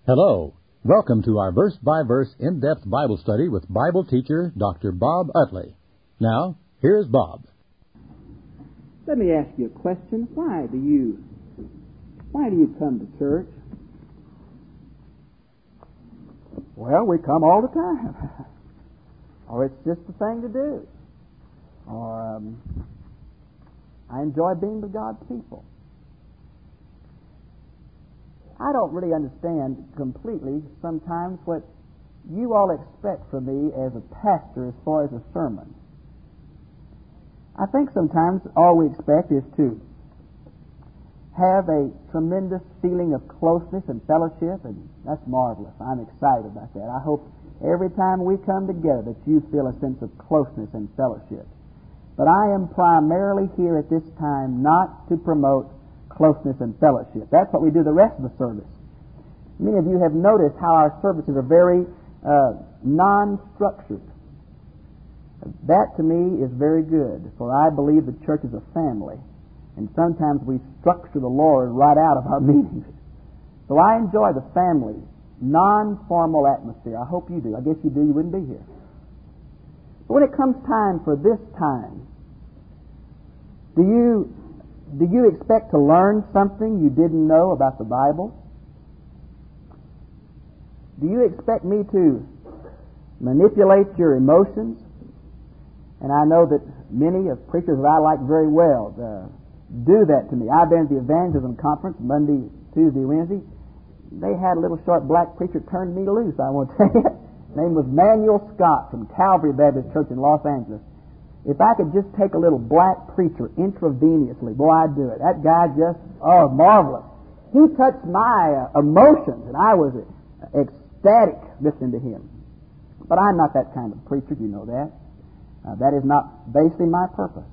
Hello. Welcome to our verse-by-verse in-depth Bible study with Bible teacher Dr. Bob Utley. Now, here's Bob. Let me ask you a question. Why do you come to church? Well, we come all the time. Or it's just the thing to do. Or I enjoy being with God's people. I don't really understand completely sometimes what you all expect from me as a pastor as far as a sermon. I think sometimes all we expect is to have a tremendous feeling of closeness and fellowship, and that's marvelous. I'm excited about that. I hope every time we come together that you feel a sense of closeness and fellowship. But I am primarily here at this time not to promote closeness and fellowship. That's what we do the rest of the service. Many of you have noticed how our services are very non-structured. That to me is very good, for I believe the church is a family, and sometimes we structure the Lord right out of our meetings. So I enjoy the family, non-formal atmosphere. I hope you do. I guess you do. You wouldn't be here. But when it comes time for this time, do you expect to learn something you didn't know about the Bible? Do you expect me to manipulate your emotions? And I know that many of preachers that I like very well do that to me. I've been at the evangelism conference Monday, Tuesday, Wednesday. They had a little short black preacher turned me loose, I want to tell you. His name was Manuel Scott from Calvary Baptist Church in Los Angeles. If I could just take a little black preacher intravenously, boy, I'd do it. That guy just, marvelous. He touched my emotions, and I was ecstatic listening to him. But I'm not that kind of preacher, you know that. That is not basically my purpose.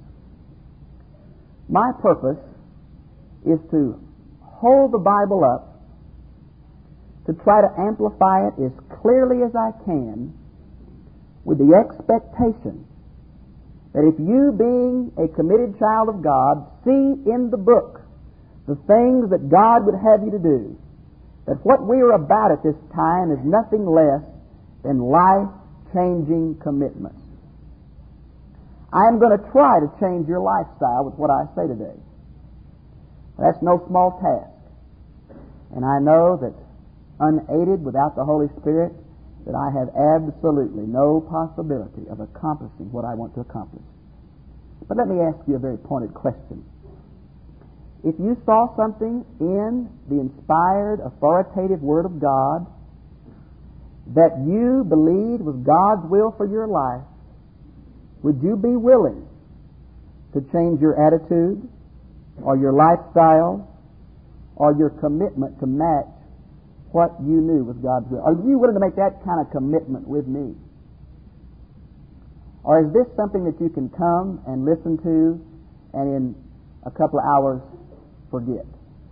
My purpose is to hold the Bible up, to try to amplify it as clearly as I can, with the expectation that if you, being a committed child of God, see in the book the things that God would have you to do, that what we are about at this time is nothing less than life-changing commitments. I am going to try to change your lifestyle with what I say today. That's no small task. And I know that unaided, without the Holy Spirit, that I have absolutely no possibility of accomplishing what I want to accomplish. But let me ask you a very pointed question. If you saw something in the inspired, authoritative Word of God that you believed was God's will for your life, would you be willing to change your attitude or your lifestyle or your commitment to match what you knew was God's will? Are you willing to make that kind of commitment with me? Or is this something that you can come and listen to and in a couple of hours forget?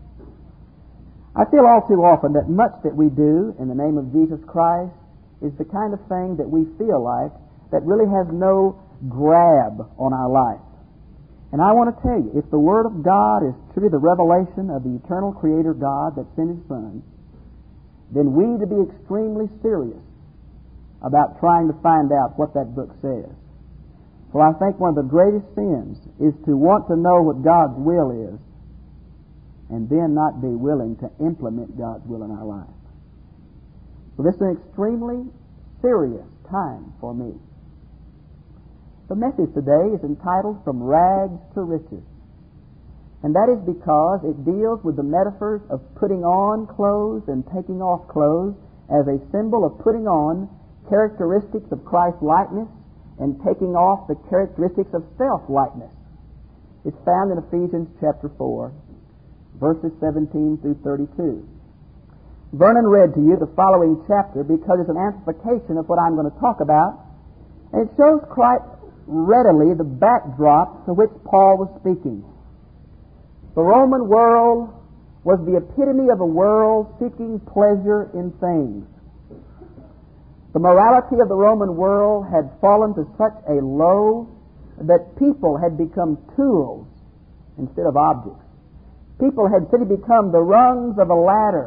I feel all too often that much that we do in the name of Jesus Christ is the kind of thing that we feel like that really has no grab on our life. And I want to tell you, if the Word of God is truly the revelation of the eternal Creator God that sent His Son, then we need to be extremely serious about trying to find out what that book says. For I think one of the greatest sins is to want to know what God's will is and then not be willing to implement God's will in our life. So this is an extremely serious time for me. The message today is entitled From Rags to Riches. And that is because it deals with the metaphors of putting on clothes and taking off clothes as a symbol of putting on characteristics of Christ-likeness and taking off the characteristics of self-likeness. It's found in Ephesians chapter 4, verses 17 through 32. Vernon read to you the following chapter because it's an amplification of what I'm going to talk about, and it shows quite readily the backdrop to which Paul was speaking. The Roman world was the epitome of a world seeking pleasure in things. The morality of the Roman world had fallen to such a low that people had become tools instead of objects. People had simply become the rungs of a ladder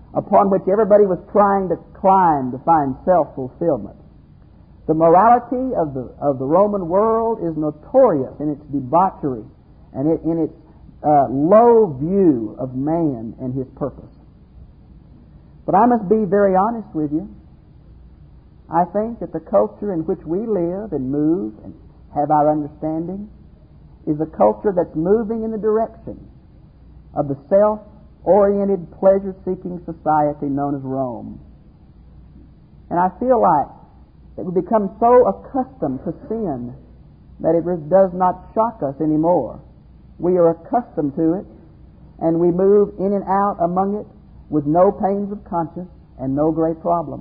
upon which everybody was trying to climb to find self-fulfillment. The morality of the Roman world is notorious in its debauchery and in its low view of man and his purpose. But I must be very honest with you. I think that the culture in which we live and move and have our understanding is a culture that's moving in the direction of the self-oriented, pleasure-seeking society known as Rome. And I feel like that we become so accustomed to sin that it does not shock us anymore. We are accustomed to it, and we move in and out among it with no pains of conscience and no great problem.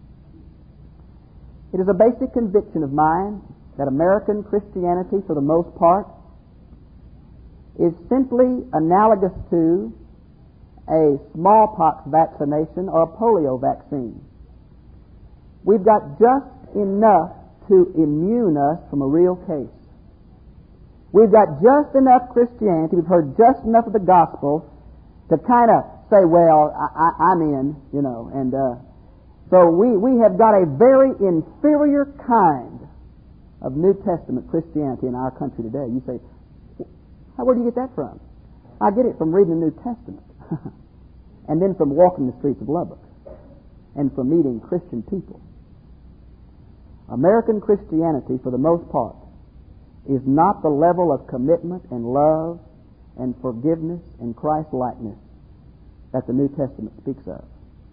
It is a basic conviction of mine that American Christianity, for the most part, is simply analogous to a smallpox vaccination or a polio vaccine. We've got just enough to immune us from a real case. We've got just enough Christianity, we've heard just enough of the gospel to kind of say, well, I'm in, and so we have got a very inferior kind of New Testament Christianity in our country today. You say, where do you get that from? I get it from reading the New Testament and then from walking the streets of Lubbock and from meeting Christian people. American Christianity, for the most part, is not the level of commitment and love and forgiveness and Christ-likeness that the New Testament speaks of.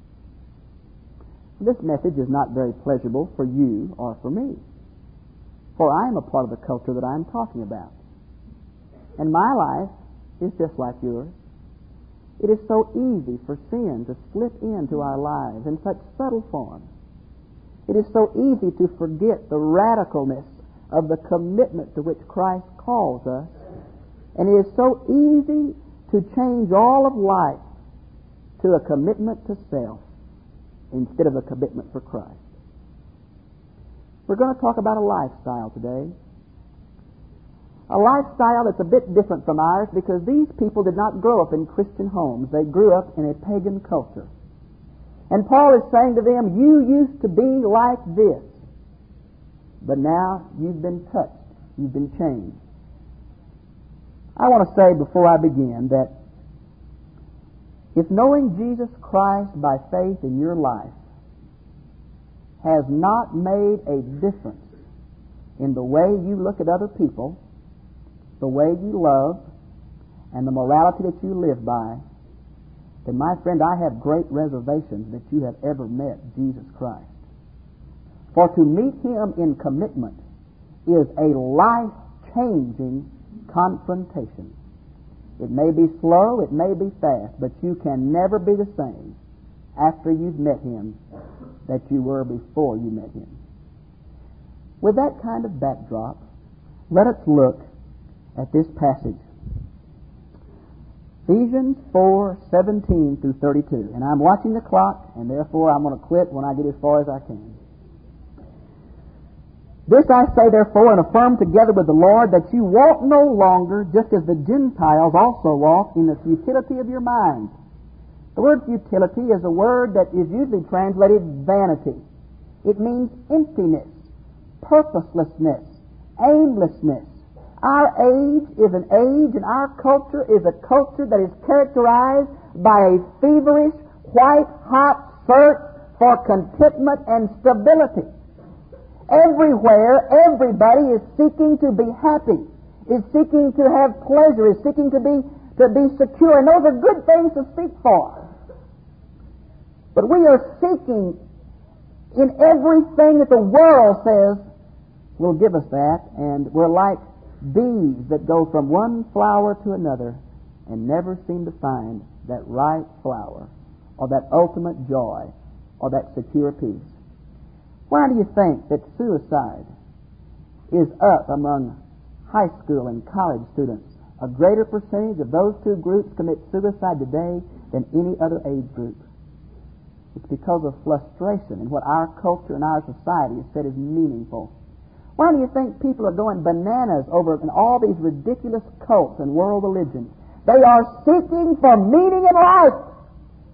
This message is not very pleasurable for you or for me, for I am a part of the culture that I am talking about. And my life is just like yours. It is so easy for sin to slip into our lives in such subtle forms. It is so easy to forget the radicalness of the commitment to which Christ calls us. And it is so easy to change all of life to a commitment to self instead of a commitment for Christ. We're going to talk about a lifestyle today. A lifestyle that's a bit different from ours because these people did not grow up in Christian homes. They grew up in a pagan culture. And Paul is saying to them, you used to be like this, but now you've been touched. You've been changed. I want to say before I begin that if knowing Jesus Christ by faith in your life has not made a difference in the way you look at other people, the way you love, and the morality that you live by, then my friend, I have great reservations that you have ever met Jesus Christ. For to meet Him in commitment is a life-changing confrontation. It may be slow, it may be fast, but you can never be the same after you've met Him that you were before you met Him. With that kind of backdrop, let us look at this passage. Ephesians 4:17 through 32. And I'm watching the clock, and therefore I'm going to quit when I get as far as I can. This I say, therefore, and affirm together with the Lord, that you walk no longer just as the Gentiles also walk in the futility of your minds. The word futility is a word that is usually translated vanity. It means emptiness, purposelessness, aimlessness. Our age is an age, and our culture is a culture that is characterized by a feverish, white-hot search for contentment and stability. Everywhere, everybody is seeking to be happy, is seeking to have pleasure, is seeking to be secure, and those are good things to seek for. But we are seeking in everything that the world says will give us that, and we're like bees that go from one flower to another and never seem to find that right flower or that ultimate joy or that secure peace. Why do you think that suicide is up among high school and college students? A greater percentage of those two groups commit suicide today than any other age group. It's because of frustration in what our culture and our society has said is meaningful. Why do you think people are going bananas over in all these ridiculous cults and world religions? They are seeking for meaning in life.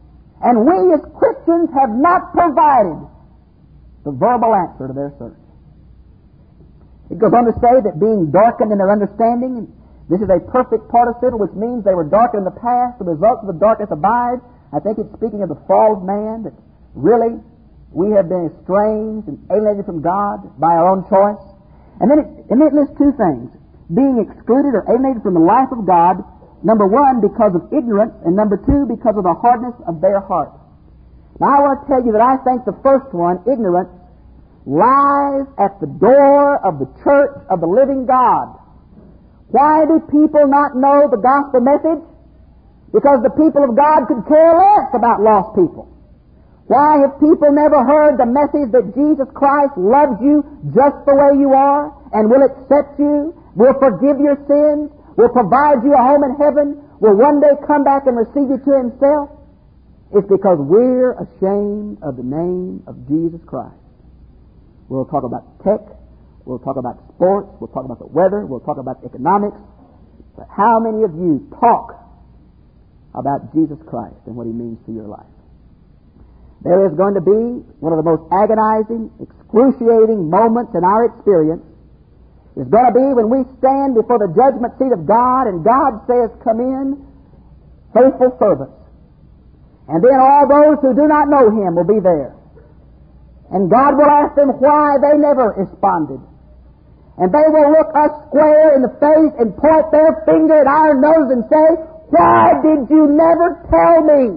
And we as Christians have not provided the verbal answer to their search. It goes on to say that being darkened in their understanding, this is a perfect participle, which means they were darkened in the past, the results of the darkness abide. I think it's speaking of the fall of man, that really we have been estranged and alienated from God by our own choice. And then it lists two things: being excluded or alienated from the life of God, number one, because of ignorance, and number two, because of the hardness of their heart. Now, I want to tell you that I think the first one, ignorance, lies at the door of the church of the living God. Why do people not know the gospel message? Because the people of God could care less about lost people. Why have people never heard the message that Jesus Christ loves you just the way you are and will accept you, will forgive your sins, will provide you a home in heaven, will one day come back and receive you to Himself? It's because we're ashamed of the name of Jesus Christ. We'll talk about tech, we'll talk about sports, we'll talk about the weather, we'll talk about economics. But how many of you talk about Jesus Christ and what He means to your life? There is going to be one of the most agonizing, excruciating moments in our experience. It's going to be when we stand before the judgment seat of God and God says, "Come in, faithful servants." And then all those who do not know Him will be there. And God will ask them why they never responded. And they will look us square in the face and point their finger at our nose and say, "Why did you never tell me?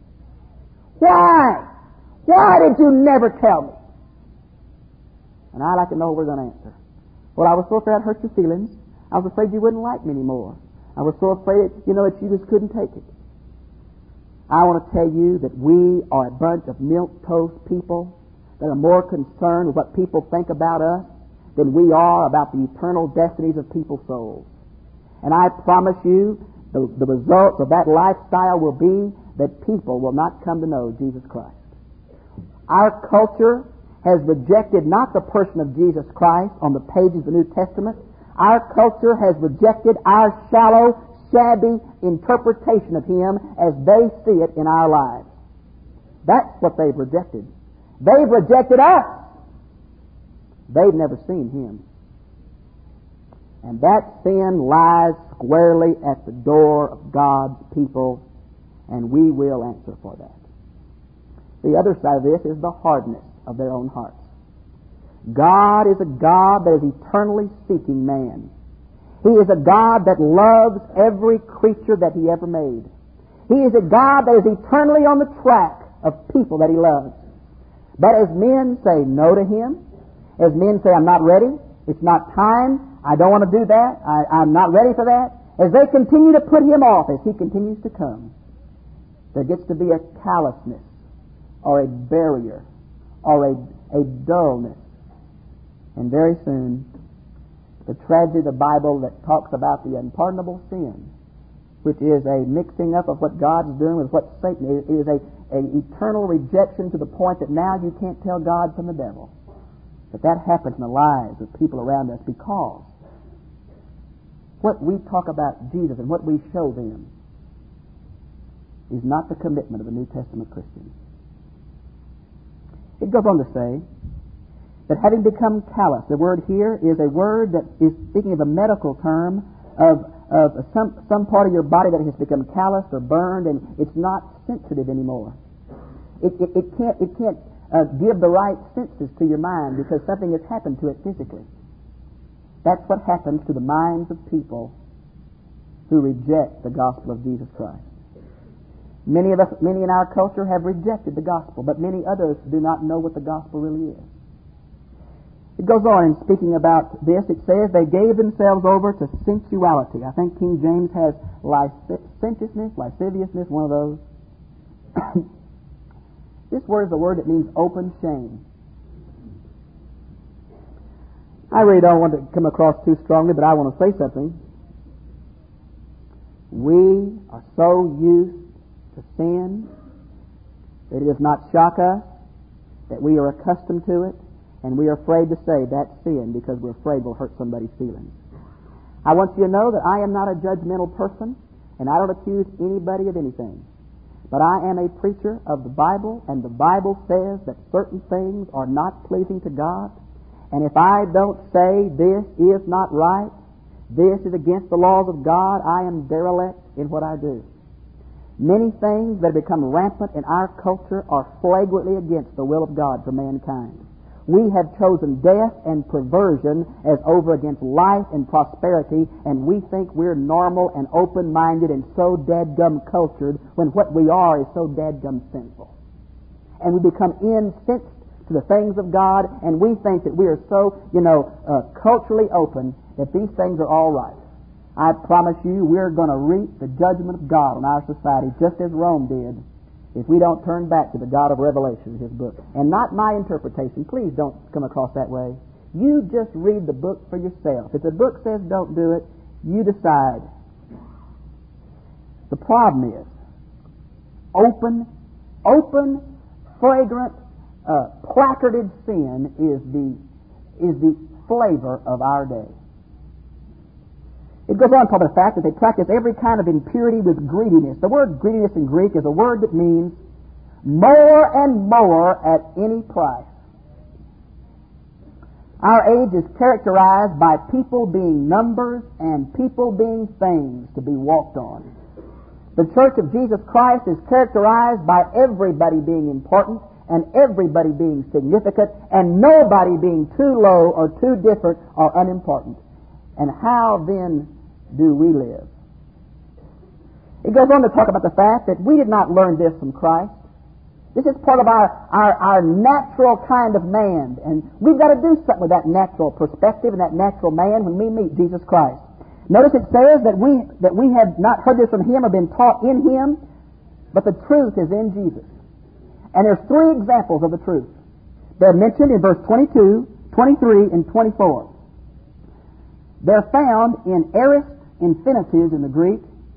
Why? Why did you never tell me?" And I'd like to know what we're going to answer. Well, I was so afraid I'd hurt your feelings. I was afraid you wouldn't like me anymore. I was so afraid, that you just couldn't take it. I want to tell you that we are a bunch of milquetoast people that are more concerned with what people think about us than we are about the eternal destinies of people's souls. And I promise you, the results of that lifestyle will be that people will not come to know Jesus Christ. Our culture has rejected not the person of Jesus Christ on the pages of the New Testament. Our culture has rejected our shallow, shabby interpretation of Him as they see it in our lives. That's what they've rejected. They've rejected us. They've never seen Him. And that sin lies squarely at the door of God's people, and we will answer for that. The other side of this is the hardness of their own hearts. God is a God that is eternally seeking man. He is a God that loves every creature that He ever made. He is a God that is eternally on the track of people that He loves. But as men say no to Him, as men say, "I'm not ready, it's not time, I don't want to do that, I'm not ready for that," as they continue to put Him off, as He continues to come, there gets to be a callousness or a barrier or a dullness. And very soon, the tragedy of the Bible that talks about the unpardonable sin, which is a mixing up of what God's doing with what Satan is, is an eternal rejection to the point that now you can't tell God from the devil. But that happens in the lives of people around us because what we talk about Jesus and what we show them is not the commitment of a New Testament Christian. It goes on to say that having become callous, the word here is a word that is speaking of a medical term of some part of your body that has become calloused or burned, and it's not sensitive anymore. It can't give the right senses to your mind because something has happened to it physically. That's what happens to the minds of people who reject the gospel of Jesus Christ. Many in our culture have rejected the gospel, but many others do not know what the gospel really is. It goes on in speaking about this. It says they gave themselves over to sensuality. I think King James has licentiousness, lasciviousness, one of those. This word is a word that means open shame. I really don't want to come across too strongly, but I want to say something. We are so used to sin that it does not shock us, that we are accustomed to it, and we are afraid to say that's sin because we're afraid we'll hurt somebody's feelings. I want you to know that I am not a judgmental person, and I don't accuse anybody of anything. But I am a preacher of the Bible, and the Bible says that certain things are not pleasing to God. And if I don't say this is not right, this is against the laws of God, I am derelict in what I do. Many things that have become rampant in our culture are flagrantly against the will of God for mankind. We have chosen death and perversion as over against life and prosperity, and we think we're normal and open-minded and so dadgum cultured when what we are is so dadgum sinful. And we become incensed to the things of God, and we think that we are so, culturally open that these things are all right. I promise you, we're going to reap the judgment of God on our society just as Rome did if we don't turn back to the God of Revelation, His book. And not my interpretation. Please don't come across that way. You just read the book for yourself. If the book says don't do it, you decide. The problem is open, flagrant, placarded sin is the flavor of our day. It goes on to talk about the fact that they practice every kind of impurity with greediness. The word greediness in Greek is a word that means more and more at any price. Our age is characterized by people being numbers and people being things to be walked on. The Church of Jesus Christ is characterized by everybody being important and everybody being significant and nobody being too low or too different or unimportant. And how then do we live? It goes on to talk about the fact that we did not learn this from Christ. This is part of our natural kind of man, and we've got to do something with that natural perspective and that natural man when we meet Jesus Christ. Notice it says that we have not heard this from Him or been taught in Him, but the truth is in Jesus. And there's three examples of the truth. They're mentioned in verse 22, 23, and 24. They're found in aorist infinitives in the Greek,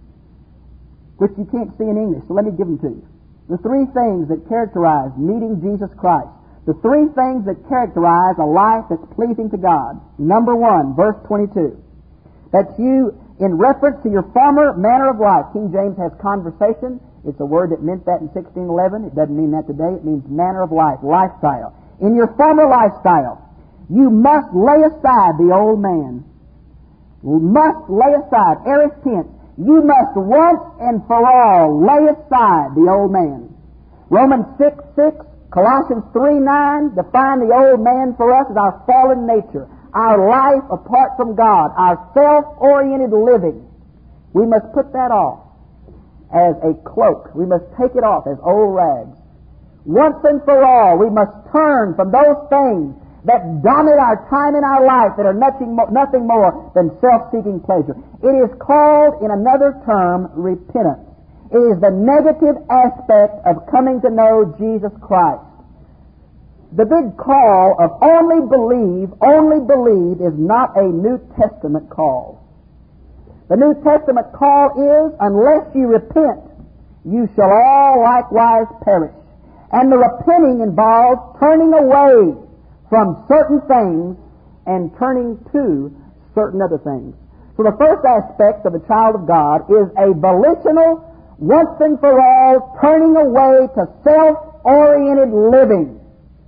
which you can't see in English, so let me give them to you. The three things that characterize meeting Jesus Christ. The three things that characterize a life that's pleasing to God. Number 1, verse 22. That's you in reference to your former manner of life. King James has conversation. It's a word that meant that in 1611. It doesn't mean that today. It means manner of life, lifestyle. In your former lifestyle, you must lay aside the old man. You must lay aside, aorist tense, you must once and for all lay aside the old man. Romans 6:6, Colossians 3:9 define the old man for us as our fallen nature, our life apart from God, our self-oriented living. We must put that off as a cloak. We must take it off as old rags. Once and for all, we must turn from those things that dominate our time in our life that are nothing more than self-seeking pleasure. It is called, in another term, repentance. It is the negative aspect of coming to know Jesus Christ. The big call of only believe is not a New Testament call. The New Testament call is, unless you repent, you shall all likewise perish. And the repenting involves turning away from certain things and turning to certain other things. So the first aspect of a child of God is a volitional, once and for all, turning away to self-oriented living.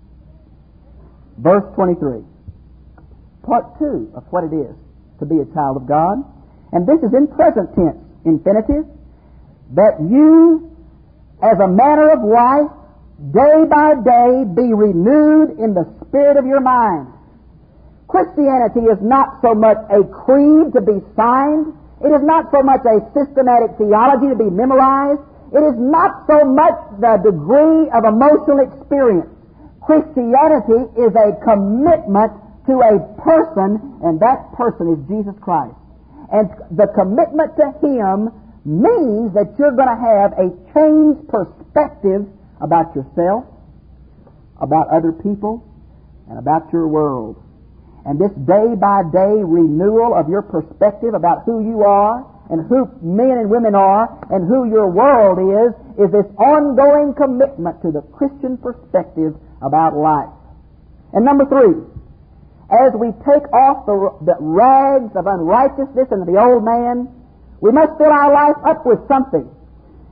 Verse 23. Part 2 of what it is to be a child of God. And this is in present tense, infinitive, that you, as a manner of life, day by day be renewed in the spirit of your mind. Christianity is not so much a creed to be signed. It is not so much a systematic theology to be memorized. It is not so much the degree of emotional experience. Christianity is a commitment to a person, and that person is Jesus Christ. And the commitment to Him means that you're going to have a changed perspective about yourself, about other people, and about your world. And this day-by-day renewal of your perspective about who you are and who men and women are and who your world is this ongoing commitment to the Christian perspective about life. And number 3, as we take off the rags of unrighteousness and the old man, we must fill our life up with something.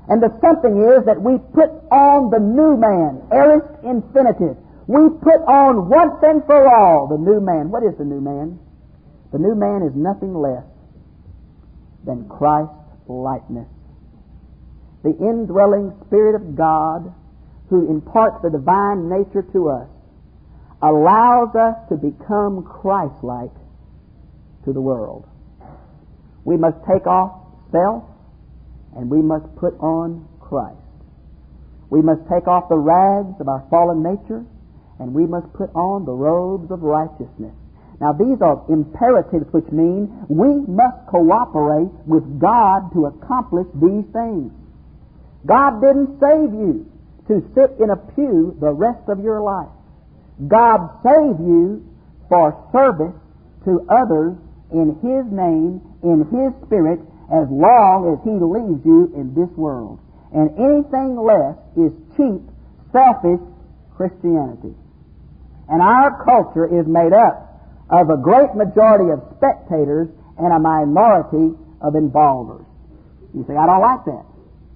And the something is that we put on the new man, aorist infinitive. We put on once and for all the new man. What is the new man? The new man is nothing less than Christ-likeness. The indwelling Spirit of God, who imparts the divine nature to us, allows us to become Christ-like to the world. We must take off self, and we must put on Christ. We must take off the rags of our fallen nature, and we must put on the robes of righteousness. Now, these are imperatives, which mean we must cooperate with God to accomplish these things. God didn't save you to sit in a pew the rest of your life. God saved you for service to others in His name, in His Spirit, as long as He leaves you in this world. And anything less is cheap, selfish Christianity. And our culture is made up of a great majority of spectators and a minority of involvers. You say, I don't like that.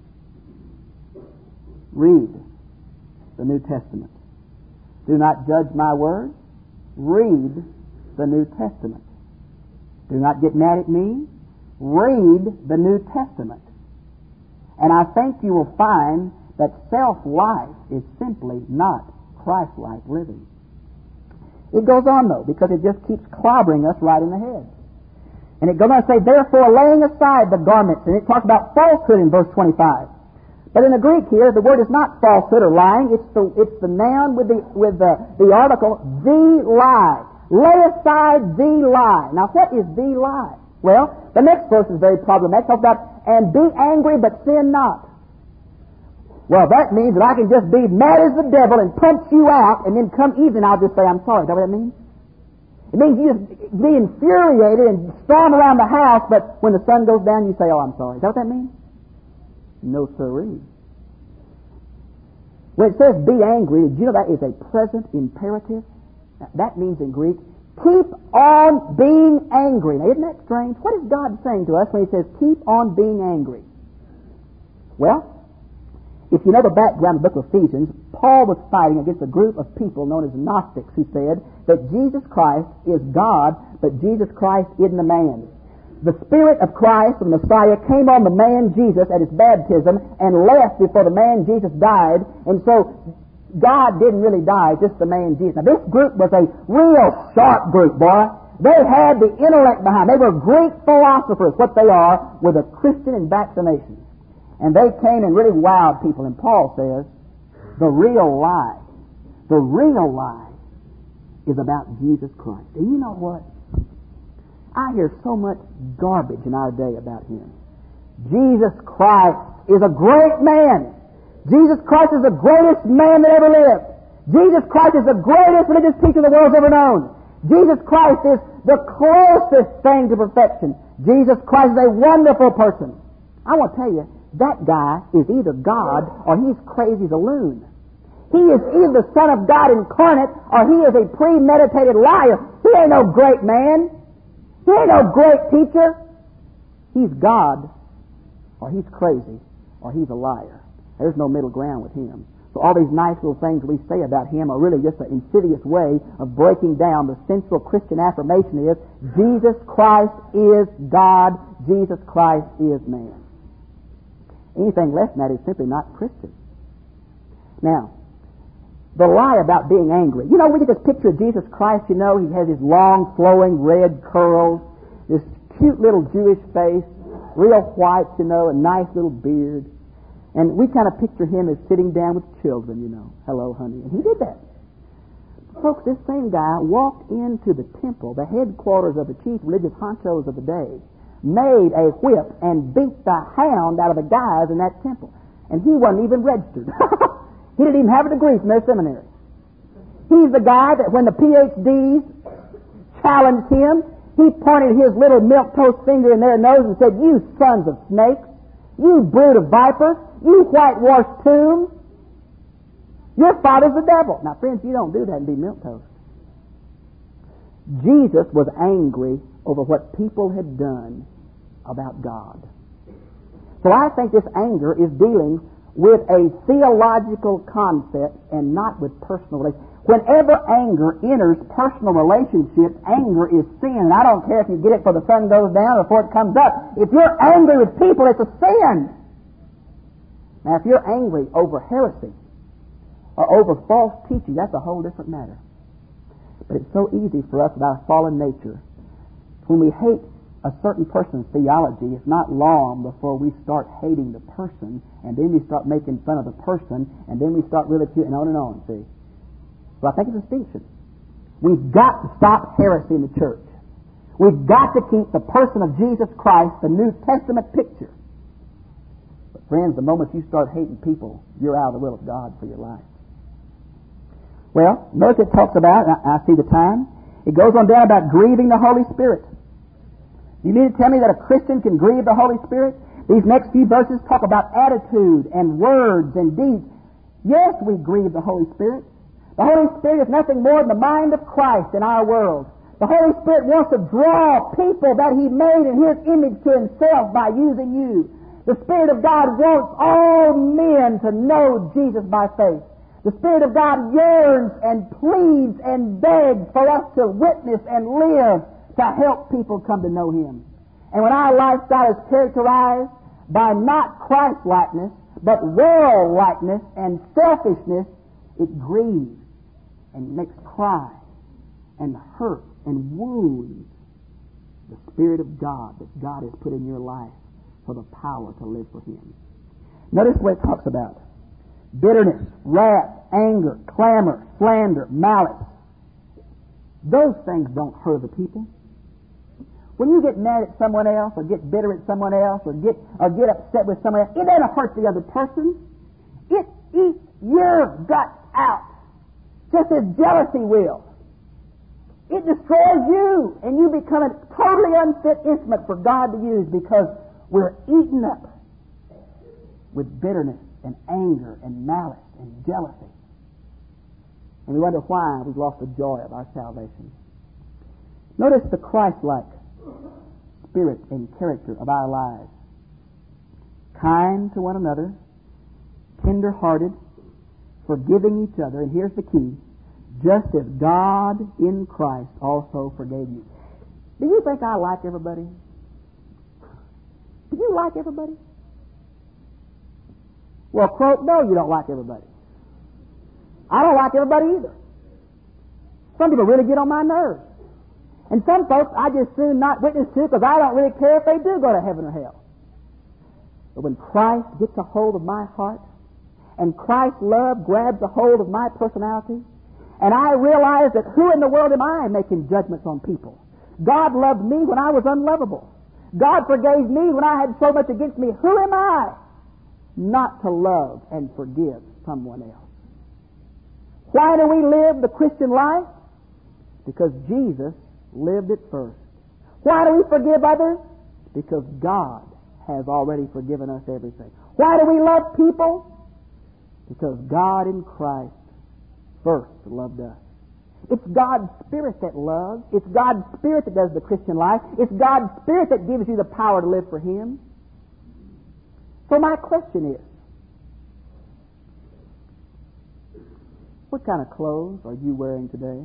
Read the New Testament. Do not judge my word. Read the New Testament. Do not get mad at me. Read the New Testament. And I think you will find that self-life is simply not Christ-like living. It goes on, though, because it just keeps clobbering us right in the head. And it goes on to say, therefore, laying aside the garments, and it talks about falsehood in verse 25. But in the Greek here, the word is not falsehood or lying. It's the noun with the article, the lie. Lay aside the lie. Now, what is the lie? Well, the next verse is very problematic. It talks about, and be angry, but sin not. Well, that means that I can just be mad as the devil and punch you out, and then come evening I'll just say, I'm sorry. Is that what that means? It means you just be infuriated and storm around the house, but when the sun goes down, you say, oh, I'm sorry. Is that what that means? No, sirree. When it says be angry, did you know that is a present imperative? That means in Greek, keep on being angry. Now, isn't that strange? What is God saying to us when He says, keep on being angry? Well, if you know the background of the book of Ephesians, Paul was fighting against a group of people known as Gnostics who said that Jesus Christ is God, but Jesus Christ isn't a man. The Spirit of Christ, the Messiah, came on the man Jesus at His baptism and left before the man Jesus died, and so God didn't really die, just the man Jesus. Now, this group was a real sharp group, boy. They had the intellect behind. They were Greek philosophers. What they are were the Christian in vaccination. And they came and really wowed people. And Paul says, the real lie is about Jesus Christ. And you know what? I hear so much garbage in our day about Him. Jesus Christ is a great man. Jesus Christ is the greatest man that ever lived. Jesus Christ is the greatest religious teacher the world's ever known. Jesus Christ is the closest thing to perfection. Jesus Christ is a wonderful person. I want to tell you, that guy is either God or he's crazy as a loon. He is either the Son of God incarnate or he is a premeditated liar. He ain't no great man. He ain't no great teacher. He's God or he's crazy or he's a liar. There's no middle ground with Him. So all these nice little things we say about Him are really just an insidious way of breaking down the central Christian affirmation is Jesus Christ is God, Jesus Christ is man. Anything less than that is simply not Christian. Now, the lie about being angry. You know, we get this picture of Jesus Christ, you know, He has His long, flowing red curls, this cute little Jewish face, real white, you know, a nice little beard. And we kind of picture Him as sitting down with children, you know. Hello, honey. And He did that. Folks, this same guy walked into the temple, the headquarters of the chief religious honchos of the day, made a whip and beat the hound out of the guys in that temple. And he wasn't even registered. He didn't even have a degree from their seminary. He's the guy that when the PhDs challenged him, he pointed his little milquetoast finger in their nose and said, you sons of snakes, you brood of vipers, you whitewashed tomb, your father's the devil. Now, friends, you don't do that and be milquetoast. Jesus was angry over what people had done about God. So I think this anger is dealing with a theological concept and not with personal relationships. Whenever anger enters personal relationships, anger is sin. And I don't care if you get it before the sun goes down or before it comes up. If you're angry with people, it's a sin. Now, if you're angry over heresy or over false teaching, that's a whole different matter. But it's so easy for us with our fallen nature. When we hate a certain person's theology, it's not long before we start hating the person, and then we start making fun of the person, and then we start ridiculing, and on, see. So I think it's a distinction. We've got to stop heresy in the church. We've got to keep the person of Jesus Christ, the New Testament picture. But friends, the moment you start hating people, you're out of the will of God for your life. Well, notice it talks about, I see the time, it goes on down about grieving the Holy Spirit. You mean to tell me that a Christian can grieve the Holy Spirit? These next few verses talk about attitude and words and deeds. Yes, we grieve the Holy Spirit. The Holy Spirit is nothing more than the mind of Christ in our world. The Holy Spirit wants to draw people that He made in His image to Himself by using you. The Spirit of God wants all men to know Jesus by faith. The Spirit of God yearns and pleads and begs for us to witness and live to help people come to know Him. And when our lifestyle is characterized by not Christ-likeness, but world-likeness and selfishness, it grieves and makes cry and hurt and wound the Spirit of God that God has put in your life for the power to live for Him. Notice what it talks about. Bitterness, wrath, anger, clamor, slander, malice. Those things don't hurt the people. When you get mad at someone else or get bitter at someone else or get upset with someone else, it doesn't hurt the other person. It eats your guts out, just as jealousy will. It destroys you, and you become a totally unfit instrument for God to use because we're eaten up with bitterness and anger and malice and jealousy. And we wonder why we've lost the joy of our salvation. Notice the Christ-like spirit and character of our lives. Kind to one another, tender-hearted, forgiving each other, and here's the key, just as God in Christ also forgave you. Do you think I like everybody? Do you like everybody? Well, quote, no, you don't like everybody. I don't like everybody either. Some people really get on my nerves. And some folks I just soon not witness to because I don't really care if they do go to heaven or hell. But when Christ gets a hold of my heart, and Christ's love grabs a hold of my personality, and I realize that who in the world am I making judgments on people? God loved me when I was unlovable. God forgave me when I had so much against me. Who am I not to love and forgive someone else? Why do we live the Christian life? Because Jesus lived it first. Why do we forgive others? Because God has already forgiven us everything. Why do we love people? Because God in Christ first loved us. It's God's Spirit that loves. It's God's Spirit that does the Christian life. It's God's Spirit that gives you the power to live for Him. So my question is, what kind of clothes are you wearing today?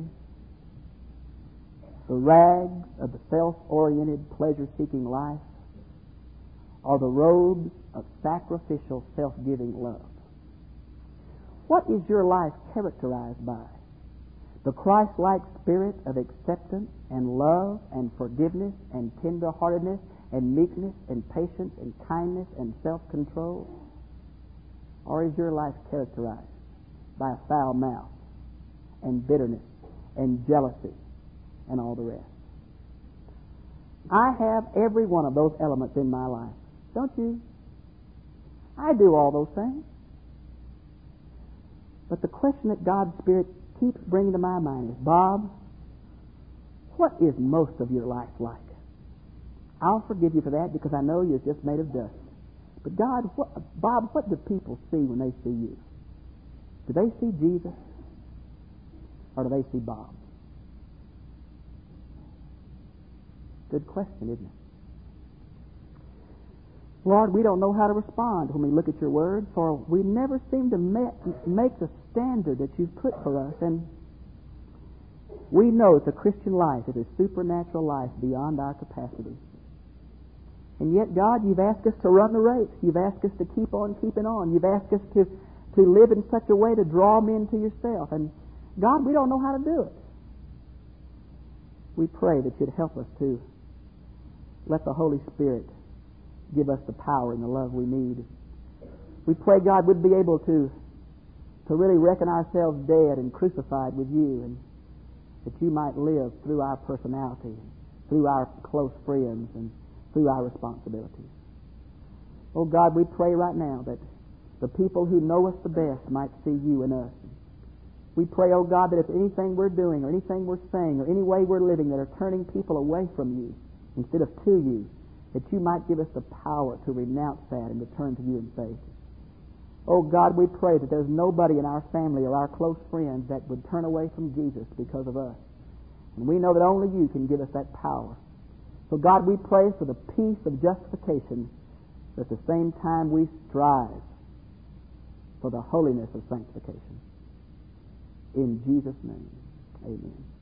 The rags of the self-oriented, pleasure-seeking life, or the robes of sacrificial, self-giving love? What is your life characterized by? The Christ-like spirit of acceptance and love and forgiveness and tender-heartedness and meekness and patience and kindness and self-control? Or is your life characterized by a foul mouth and bitterness and jealousy and all the rest? I have every one of those elements in my life. Don't you? I do all those things. But the question that God's Spirit keeps bringing to my mind is, Bob, what is most of your life like? I'll forgive you for that because I know you're just made of dust. But God, Bob, what do people see when they see you? Do they see Jesus? Or do they see Bob? Good question, isn't it? Lord, we don't know how to respond when we look at your word, for we never seem to make the standard that you've put for us. And we know that the Christian life is a supernatural life beyond our capacity. And yet, God, you've asked us to run the race. You've asked us to keep on keeping on. You've asked us to live in such a way to draw men to yourself. And God, we don't know how to do it. We pray that you'd help us to let the Holy Spirit give us the power and the love we need. We pray, God, we'd be able to really reckon ourselves dead and crucified with you, and that you might live through our personality, through our close friends, and through our responsibilities. Oh God, we pray right now that the people who know us the best might see you in us. We pray, oh God, that if anything we're doing or anything we're saying or any way we're living that are turning people away from you instead of to you, that you might give us the power to renounce that and to turn to you in faith. Oh God, we pray that there's nobody in our family or our close friends that would turn away from Jesus because of us. And we know that only you can give us that power. So God, we pray for the peace of justification, but at the same time we strive for the holiness of sanctification. In Jesus' name, amen.